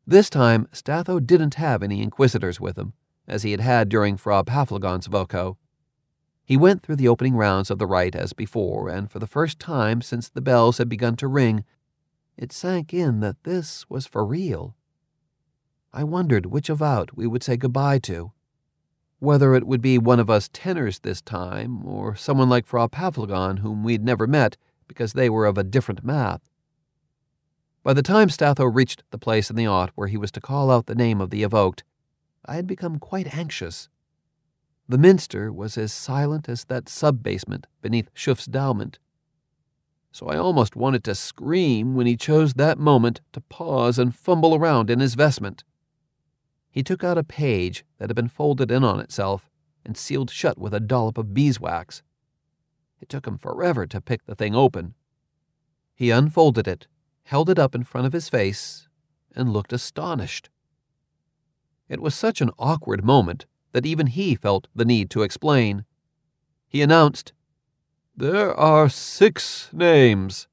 This time, Statho didn't have any inquisitors with him, as he had had during Fra Paphlagon's voco. He went through the opening rounds of the rite as before, and for the first time since the bells had begun to ring, it sank in that this was for real. I wondered which Avout we would say goodbye to, whether it would be one of us tenors this time, or someone like Fra Paphlagon whom we'd never met because they were of a different math. By the time Statho reached the place in the aught where he was to call out the name of the evoked, I had become quite anxious. The minster was as silent as that sub-basement beneath Schuff's Daumont, so I almost wanted to scream when he chose that moment to pause and fumble around in his vestment. He took out a page that had been folded in on itself and sealed shut with a dollop of beeswax. It took him forever to pick the thing open. He unfolded it, held it up in front of his face, and looked astonished. It was such an awkward moment that even he felt the need to explain. He announced, "There are 6 names."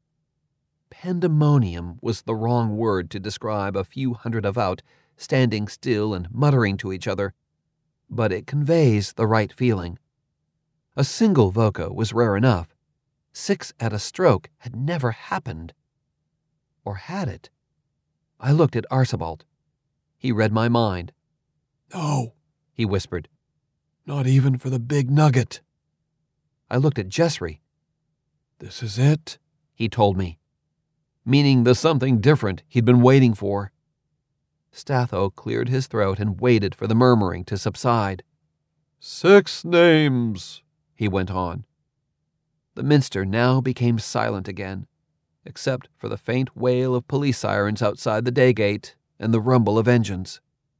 Pandemonium was the wrong word to describe a few hundred Avout standing still and muttering to each other, but it conveys the right feeling. A single voco was rare enough. 6 at a stroke had never happened. Or had it? I looked at Archibald. He read my mind. "No," he whispered. "Not even for the big nugget." I looked at Jessry. "This is it," he told me, meaning the something different he'd been waiting for. Statho cleared his throat and waited for the murmuring to subside. "6 names," he went on. The minster now became silent again, except for the faint wail of police sirens outside the day gate and the rumble of engines.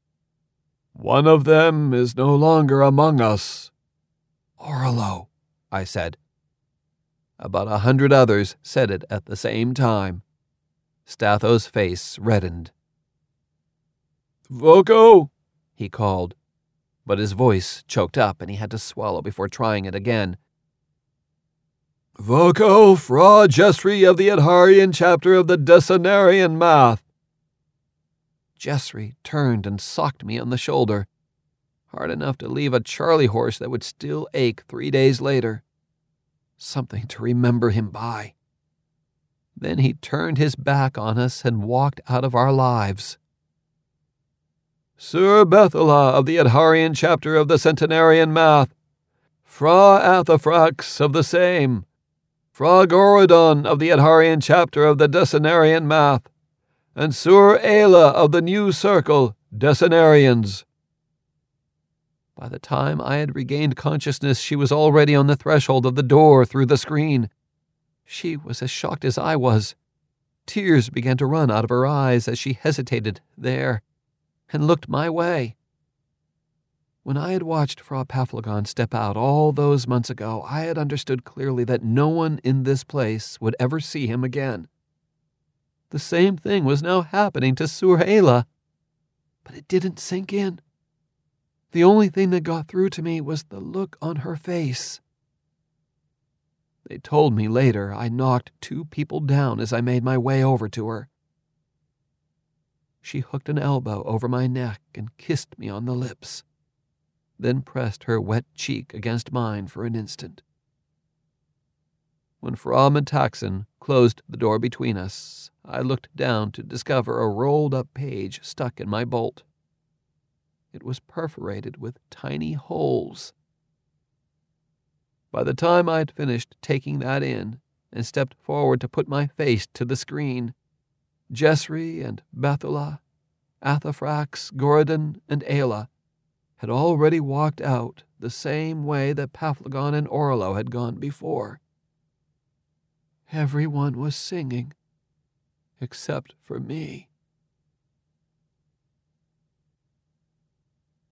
"One of them is no longer among us." "Orlo," I said. About 100 others said it at the same time. Statho's face reddened. "Voco," he called, but his voice choked up and he had to swallow before trying it again. "Voco Fra Jessry of the Adharian chapter of the Decenarian Math." Jessry turned and socked me on the shoulder, hard enough to leave a Charlie horse that would still ache 3 days later. Something to remember him by. Then he turned his back on us and walked out of our lives. "Sir Bethala of the Adharian chapter of the Centenarian Math, Fra Athafrax of the same, Fra Gorodon of the Adharian chapter of the Decenarian Math, and Sur Ayla of the New Circle, Decenarians." By the time I had regained consciousness, she was already on the threshold of the door through the screen. She was as shocked as I was. Tears began to run out of her eyes as she hesitated there and looked my way. When I had watched Fra Paphlagon step out all those months ago, I had understood clearly that no one in this place would ever see him again. The same thing was now happening to Sur Ayla, but it didn't sink in. The only thing that got through to me was the look on her face. They told me later I knocked 2 people down as I made my way over to her. She hooked an elbow over my neck and kissed me on the lips, then pressed her wet cheek against mine for an instant. When Fra Metaxen closed the door between us, I looked down to discover a rolled-up page stuck in my bolt. It was perforated with tiny holes. By the time I'd finished taking that in and stepped forward to put my face to the screen, Jessry and Bethala, Athafrax, Gorodon, and Ayla had already walked out the same way that Paphlagon and Orlo had gone before. Everyone was singing, except for me.